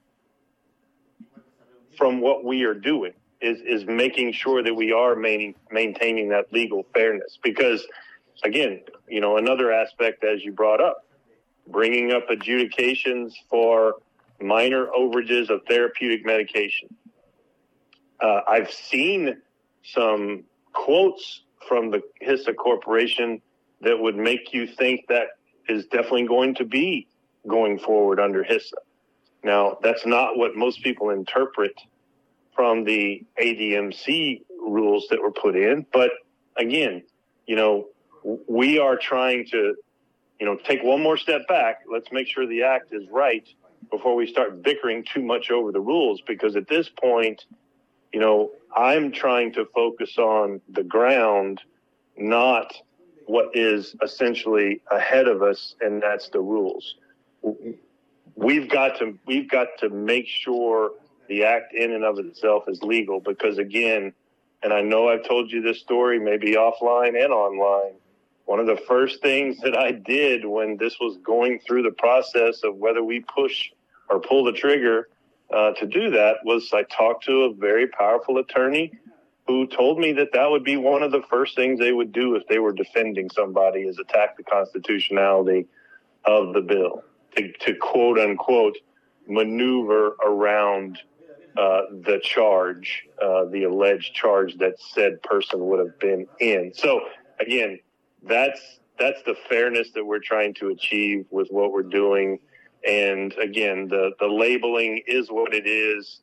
from what we are doing is making sure that we are maintaining that legal fairness. Because, again, another aspect, as you brought up, bringing up adjudications for minor overages of therapeutic medication. I've seen some quotes from the HISA Corporation that would make you think that is definitely going to be going forward under HISA. Now, that's not what most people interpret from the ADMC rules that were put in. But again, we are trying to, take one more step back. Let's make sure the act is right before we start bickering too much over the rules, because at this point, I'm trying to focus on the ground, not what is essentially ahead of us, and that's the rules. We've got to make sure the act in and of itself is legal, because again, and I know I've told you this story maybe offline and online, one of the first things that I did when this was going through the process of whether we push or pull the trigger to do that was I talked to a very powerful attorney who told me that would be one of the first things they would do if they were defending somebody, is attack the constitutionality of the bill, to quote unquote maneuver around the charge, the alleged charge that said person would have been in. So again, that's the fairness that we're trying to achieve with what we're doing. And again, the labeling is what it is.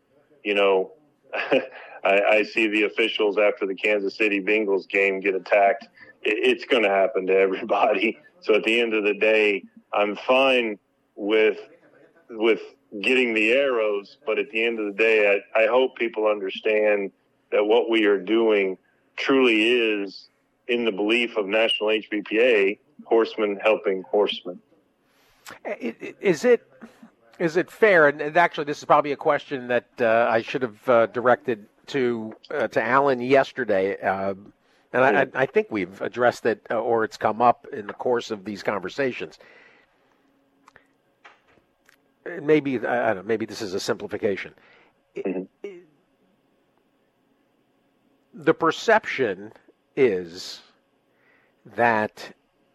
I see the officials after the Kansas City Bengals game get attacked. It's going to happen to everybody. So at the end of the day, I'm fine with getting the arrows, but at the end of the day, I hope people understand that what we are doing truly is in the belief of National HBPA, horsemen helping horsemen. Is it fair? And actually, this is probably a question that I should have directed to Alan yesterday. And I think we've addressed it, or it's come up in the course of these conversations. Maybe I don't know. Maybe this is a simplification. Mm-hmm. The perception is that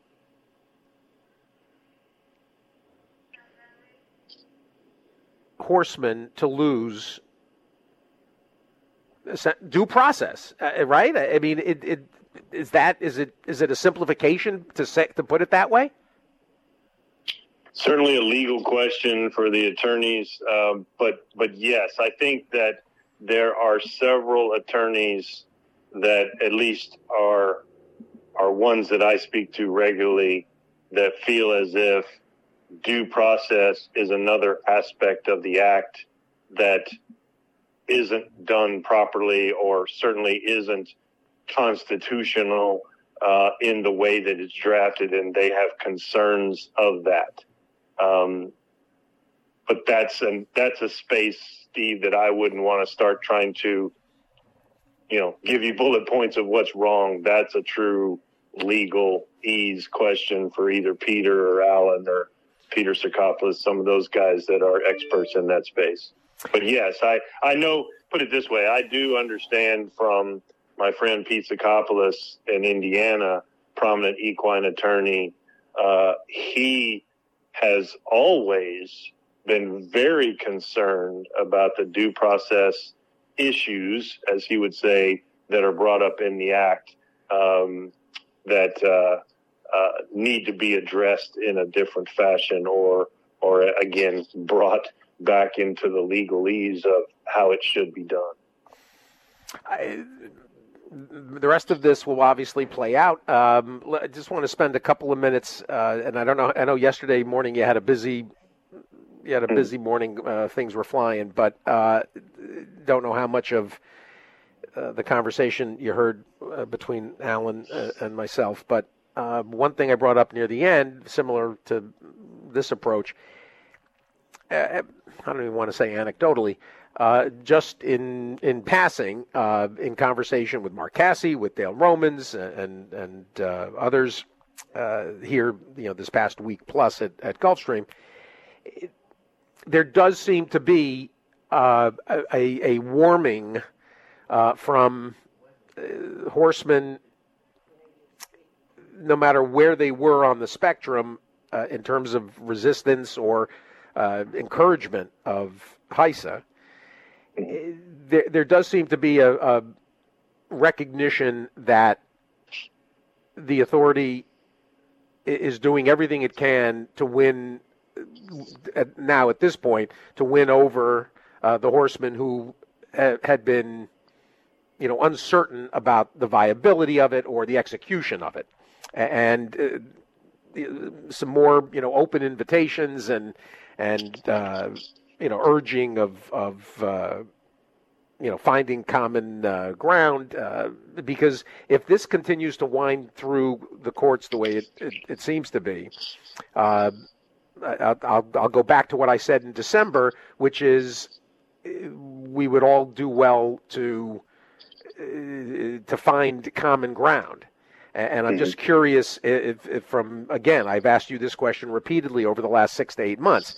horsemen to lose due process, right? I mean, is it a simplification to put it that way? Certainly a legal question for the attorneys, but yes, I think that there are several attorneys that at least are ones that I speak to regularly that feel as if due process is another aspect of the act that isn't done properly or certainly isn't constitutional in the way that it's drafted, and they have concerns of that. But that's a space, Steve, that I wouldn't want to start trying to, give you bullet points of what's wrong. That's a true legal ease question for either Peter or Alan or Peter Sarkopoulos, some of those guys that are experts in that space. But yes, I know, put it this way, I do understand from my friend Pete Sarkopoulos in Indiana, prominent equine attorney. He has always been very concerned about the due process issues, as he would say, that are brought up in the act that need to be addressed in a different fashion or again, brought back into the legalese of how it should be done. The rest of this will obviously play out. I just want to spend a couple of minutes, and I don't know. I know yesterday morning you had a busy morning. Things were flying, but don't know how much of the conversation you heard between Alan and myself. But one thing I brought up near the end, similar to this approach, I don't even want to say anecdotally. Just in passing, in conversation with Mark Casse, with Dale Romans, and others here, this past week plus at Gulfstream, there does seem to be a warming from horsemen, no matter where they were on the spectrum, in terms of resistance or encouragement of HISA. There does seem to be a recognition that the authority is doing everything it can to win, now at this point, to win over the horsemen who had been, uncertain about the viability of it or the execution of it. And some more, open invitations and urging of finding common ground, because if this continues to wind through the courts the way it seems to be, I'll go back to what I said in December, which is we would all do well to find common ground. And I'm just curious if from, again, I've asked you this question repeatedly over the last 6 to 8 months.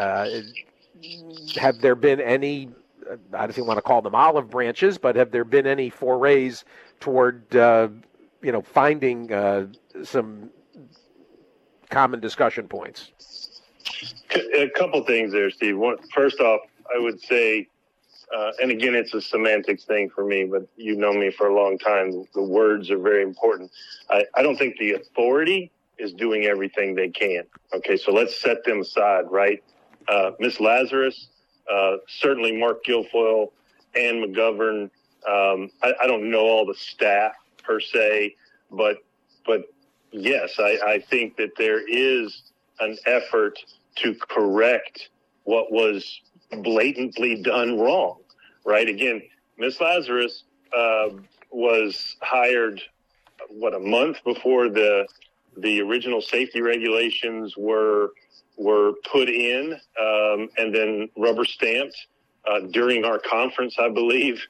Have there been any, I don't even want to call them olive branches, but have there been any forays toward, finding some common discussion points? A couple things there, Steve. First off, I would say, and again, it's a semantics thing for me, but you know me for a long time. The words are very important. I don't think the authority is doing everything they can. Okay, so let's set them aside, right? Miss Lazarus, certainly Mark Guilfoyle, Ann McGovern. I don't know all the staff per se, but yes, I think that there is an effort to correct what was blatantly done wrong, right? Again, Miss Lazarus was hired, a month before the original safety regulations were put in, and then rubber stamped during our conference, I believe,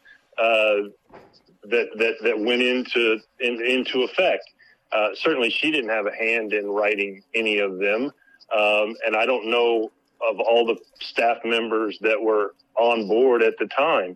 that went into effect. Certainly, she didn't have a hand in writing any of them, and I don't know of all the staff members that were on board at the time.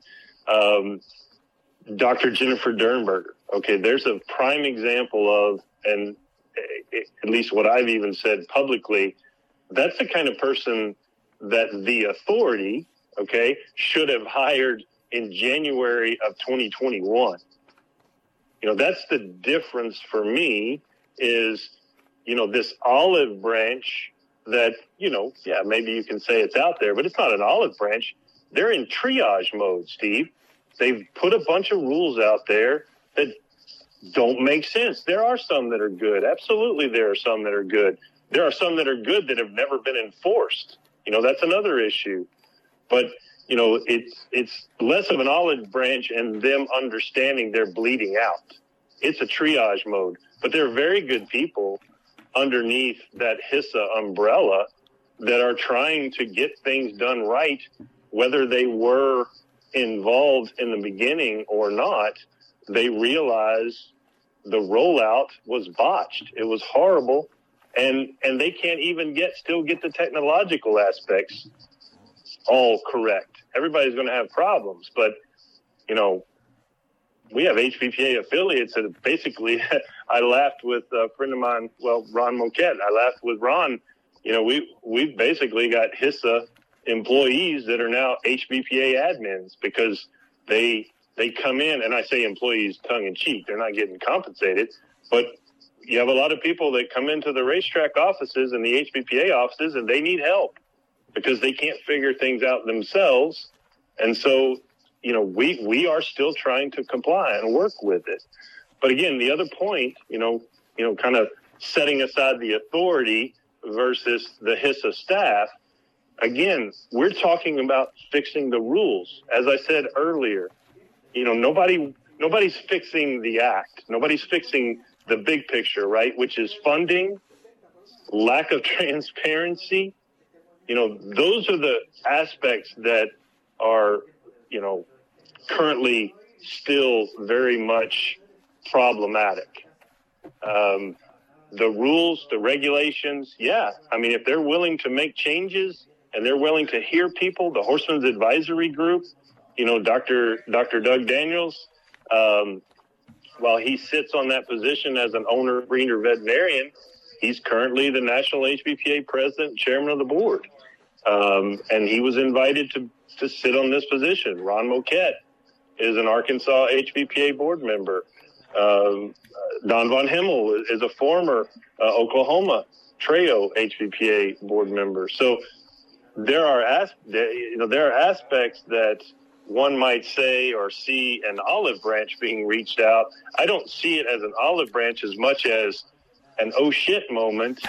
Dr. Jennifer Dernberger. Okay, there's a prime example of, and at least what I've even said publicly, that's the kind of person that the authority, okay, should have hired in January of 2021. That's the difference for me is, this olive branch that, maybe you can say it's out there, but it's not an olive branch. They're in triage mode, Steve. They've put a bunch of rules out there that don't make sense. There are some that are good. Absolutely, there are some that are good. There are some that are good that have never been enforced. That's another issue. But, it's less of an olive branch and them understanding they're bleeding out. It's a triage mode. But there are very good people underneath that HISA umbrella that are trying to get things done right, whether they were involved in the beginning or not. They realize the rollout was botched. It was horrible. And they can't even still get the technological aspects all correct. Everybody's going to have problems, but, we have HPPA affiliates that basically, I laughed with a friend of mine, Ron Moquette. I laughed with Ron. We've basically got HISA employees that are now HBPA admins because they come in, and I say employees tongue in cheek. They're not getting compensated, but you have a lot of people that come into the racetrack offices and the HBPA offices, and they need help because they can't figure things out themselves. And so, we are still trying to comply and work with it. But again, the other point, kind of setting aside the authority versus the HISA staff, again, we're talking about fixing the rules. As I said earlier, nobody's fixing the act. Nobody's fixing the big picture, right? Which is funding, lack of transparency. Those are the aspects that are, currently still very much problematic. The rules, the regulations, if they're willing to make changes and they're willing to hear people, the Horsemen's Advisory Group, Dr. Doug Daniels, while he sits on that position as an owner-breeder veterinarian, he's currently the National HBPA president, chairman of the board. And he was invited to sit on this position. Ron Moquette is an Arkansas HBPA board member. Don Von Himmel is a former Oklahoma Treo HBPA board member. So there are aspects that one might say or see an olive branch being reached out. I don't see it as an olive branch as much as an oh shit moment.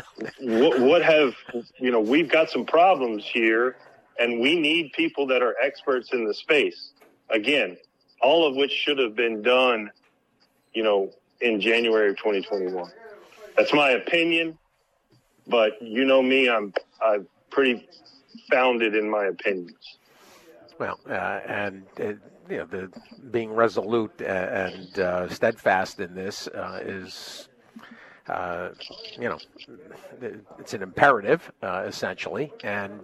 We've got some problems here, and we need people that are experts in the space. Again, all of which should have been done, in January of 2021. That's my opinion, but me, I'm pretty founded in my opinions. Well, the being resolute and steadfast in this is, it's an imperative, essentially, and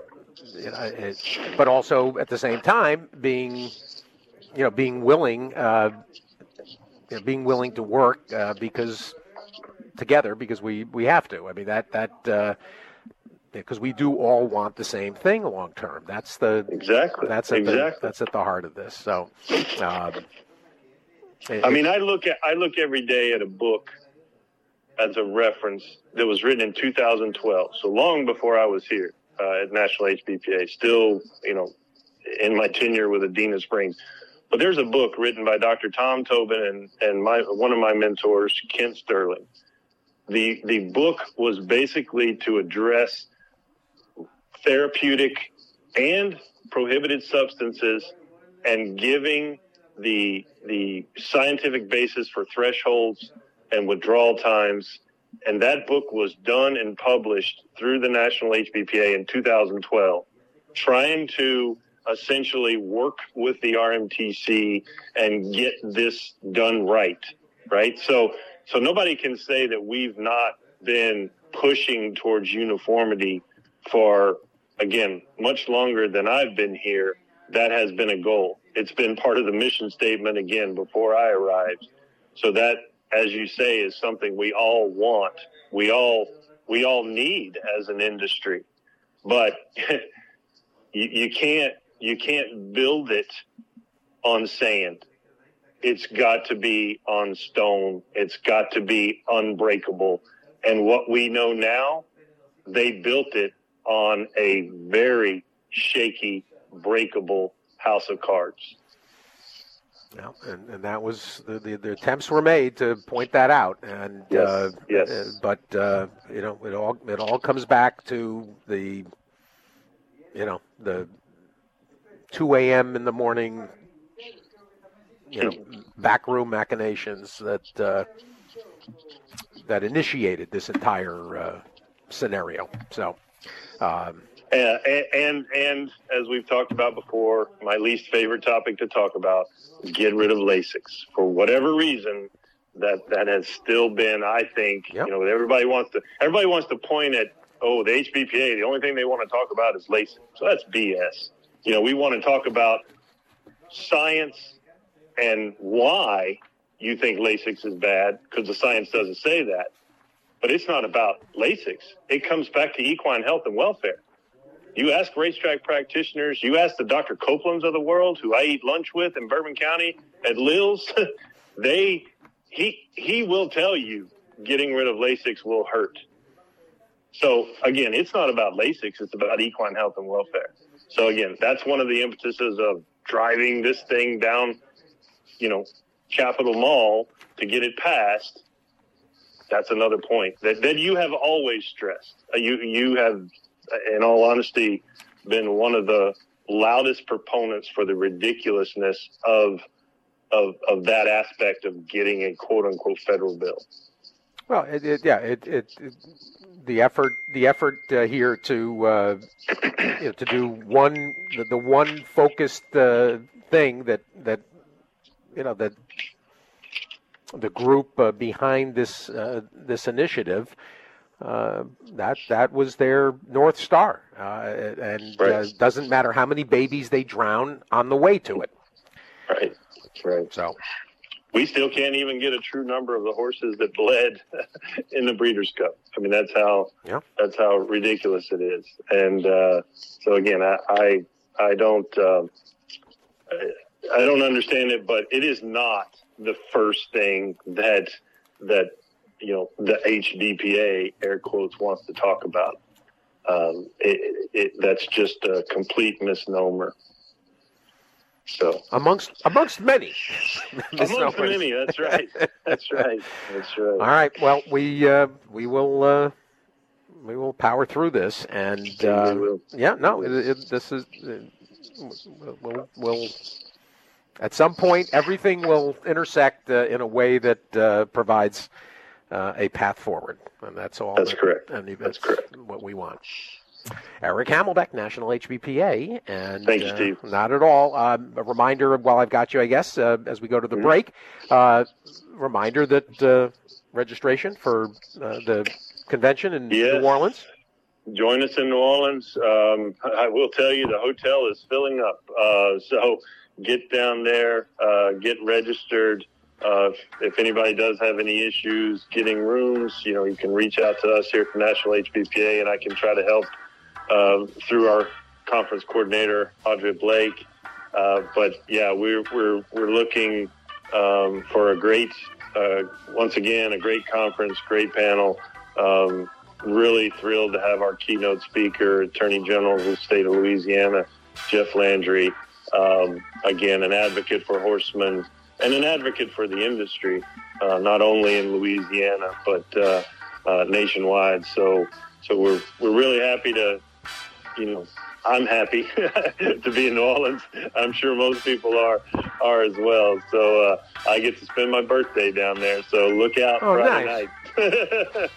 but also at the same time being willing, being willing to work because we have to. I mean that. Because we do all want the same thing long term. That's at the heart of this. So, I look every day at a book as a reference that was written in 2012. So long before I was here at National HBPA. Still, in my tenure with Adena Springs. But there's a book written by Dr. Tom Tobin and one of my mentors, Kent Sterling. The book was basically to address therapeutic and prohibited substances and giving the scientific basis for thresholds and withdrawal times. And that book was done and published through the National HBPA in 2012, trying to essentially work with the RMTC and get this done right? So nobody can say that we've not been pushing towards uniformity for, again, much longer than I've been here. That has been a goal. It's been part of the mission statement, again, before I arrived. So that, as you say, is something we all want. We all need as an industry. But you can't build it on sand. It's got to be on stone. It's got to be unbreakable. And what we know now, they built it on a very shaky, breakable house of cards. Yeah, and that was the attempts were made to point that out, and yes. But it all comes back to the 2 a.m. in the morning, backroom machinations that initiated this entire scenario. So. And as we've talked about before, my least favorite topic to talk about is get rid of LASIX. For whatever reason, that has still been, I think, everybody wants to point at, the HBPA, the only thing they want to talk about is LASIX. So that's BS. We want to talk about science and why you think LASIX is bad, because the science doesn't say that. But it's not about LASIX. It comes back to equine health and welfare. You ask racetrack practitioners, you ask the Dr. Copelands of the world, who I eat lunch with in Bourbon County at Lil's, he will tell you getting rid of LASIX will hurt. So, again, it's not about LASIX. It's about equine health and welfare. So, again, that's one of the impetuses of driving this thing down, Capitol Mall to get it passed. That's another point that you have always stressed. You have, in all honesty, been one of the loudest proponents for the ridiculousness of that aspect of getting a quote unquote federal bill. Well, the effort here to do one focused thing that the group behind this initiative. That was their North Star, and doesn't matter how many babies they drown on the way to it. Right. So we still can't even get a true number of the horses that bled in the Breeders' Cup. I mean, that's how ridiculous it is. And so again, I don't understand it, but it is not the first thing that the HBPA, air quotes, wants to talk about. That's just a complete misnomer. So amongst many, amongst many, that's right. All right. Well, we will power through this, and this is we'll at some point everything will intersect in a way that provides a path forward, and that's all. That's correct. That's correct. What we want. Eric Hamelbeck, National HBPA, and thank you, Steve. Not at all. A reminder, while I've got you, I guess, as we go to the break, reminder that registration for the convention in New Orleans. Join us in New Orleans. I will tell you, the hotel is filling up. So get down there, get registered. If anybody does have any issues getting rooms, you can reach out to us here from National HBPA, and I can try to help through our conference coordinator, Audrey Blake. But yeah, we're looking for a great, once again, a great conference, great panel. Really thrilled to have our keynote speaker, Attorney General of the state of Louisiana, Jeff Landry. Again, an advocate for horsemen and an advocate for the industry, not only in Louisiana but nationwide. So we're really happy to, I'm happy to be in New Orleans. I'm sure most people are as well. So I get to spend my birthday down there. So look out Friday night.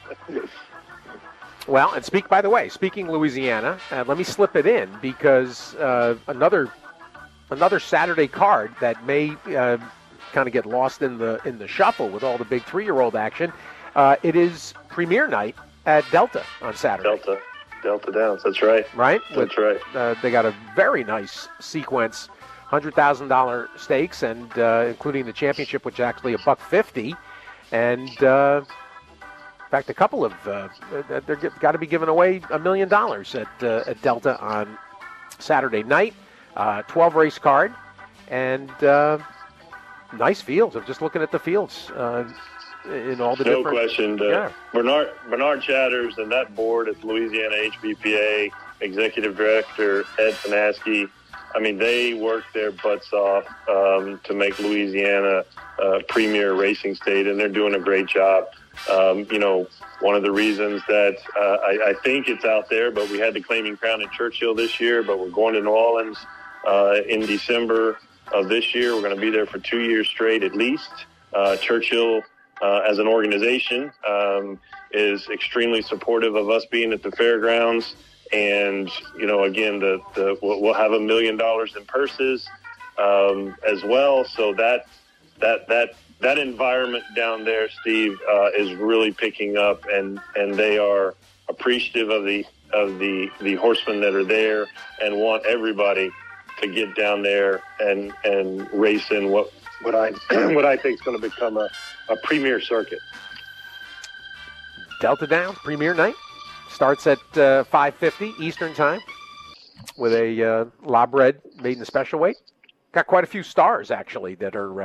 Well, and speaking Louisiana, let me slip it in because another Saturday card that may kind of get lost in the shuffle with all the big 3-year-old action. It is premiere night at Delta on Saturday. Delta Downs. That's right. Right. That's right. They got a very nice sequence, $100,000 stakes, and including the championship, which is actually $150, and in fact, a couple of they're got to be giving away $1 million at Delta on Saturday night. 12 race card, and nice fields. I'm just looking at the fields. in all the no different... question. Bernard Chatters and that board at Louisiana HBPA, Executive Director Ed Panaski, I mean, they work their butts off to make Louisiana a premier racing state, and they're doing a great job. One of the reasons that I think it's out there, but we had the Claiming Crown in Churchill this year, but we're going to New Orleans in December of this year. We're going to be there for 2 years straight at least. Churchill, as an organization, is extremely supportive of us being at the fairgrounds. And, again, we'll have $1 million in purses as well. So that environment down there, Steve, is really picking up, and they are appreciative of the horsemen that are there and want everybody to get down there and race in what I think is going to become a premier circuit. Delta Downs Premier Night starts at 5:50 Eastern Time with a La Bred maiden special weight. Got quite a few stars actually that are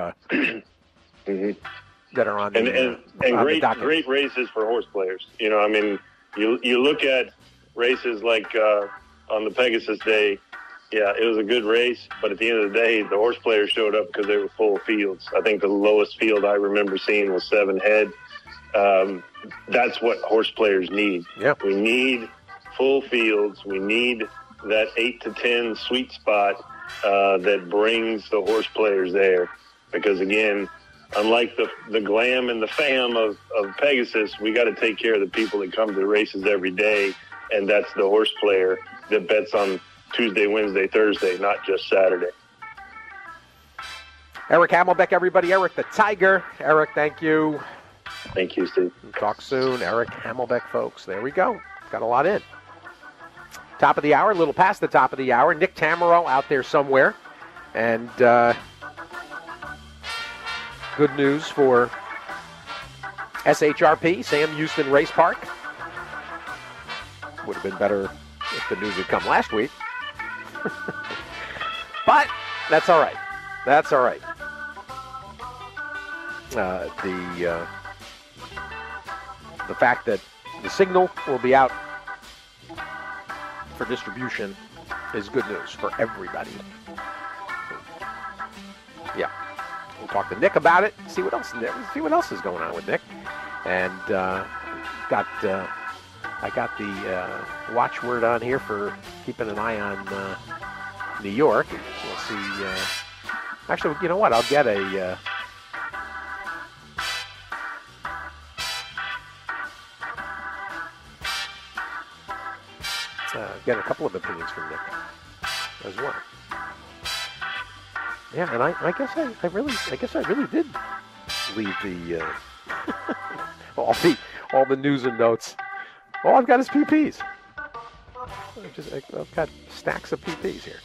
that are on the and great races for horse players. You look at races like on the Pegasus Day. Yeah, it was a good race, but at the end of the day, the horse players showed up because they were full fields. I think the lowest field I remember seeing was 7 head. That's what horse players need. Yep. We need full fields. We need that 8 to 10 sweet spot that brings the horse players there. Because, again, unlike the glam and the fam of Pegasus, we got to take care of the people that come to the races every day, and that's the horse player that bets on Tuesday, Wednesday, Thursday, not just Saturday. Eric Hamelbeck, everybody. Eric the Tiger. Eric, thank you. Thank you, Steve. Talk soon. Eric Hamelbeck, folks. There we go. Got a lot in. Top of the hour, a little past the top of the hour. Nick Tamero out there somewhere. And good news for SHRP, Sam Houston Race Park. Would have been better if the news had come last week. But that's all right. That's all right. The fact that the signal will be out for distribution is good news for everybody. Yeah. We'll talk to Nick about it, see what else is going on with Nick. And I got the watchword on here for keeping an eye on New York. We'll see. Actually, you know what? I'll get a... get a couple of opinions from Nick as well. Yeah, and I guess I really did leave the all the news and notes. All I've got is PPs. I've got stacks of PPs here.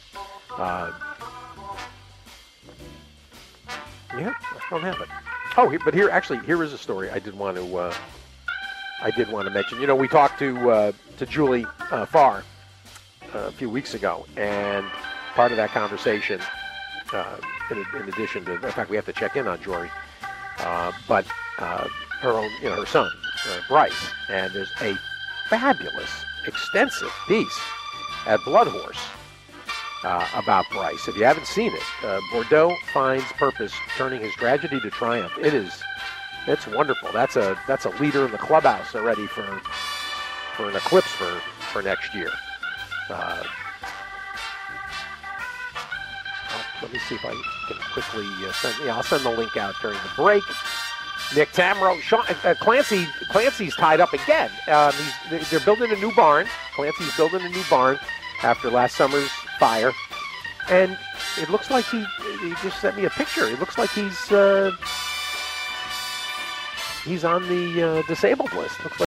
Yeah, I don't have it. Oh, but here is a story I did want to mention. You know, we talked to Julie Farr a few weeks ago, and part of that conversation, in addition to, in fact, we have to check in on Jory, but her son, Bryce, and there's a fabulous, extensive piece at Blood Horse about Bryce. If you haven't seen it, Bordeaux finds purpose, turning his tragedy to triumph. It's wonderful. That's a leader in the clubhouse already for an eclipse for next year. Let me see if I can quickly send. Yeah, I'll send the link out during the break. Nick Tamero, Clancy's tied up again. They're building a new barn. Clancy's building a new barn after last summer's fire, and it looks like he just sent me a picture. It looks like he's on the disabled list. Looks like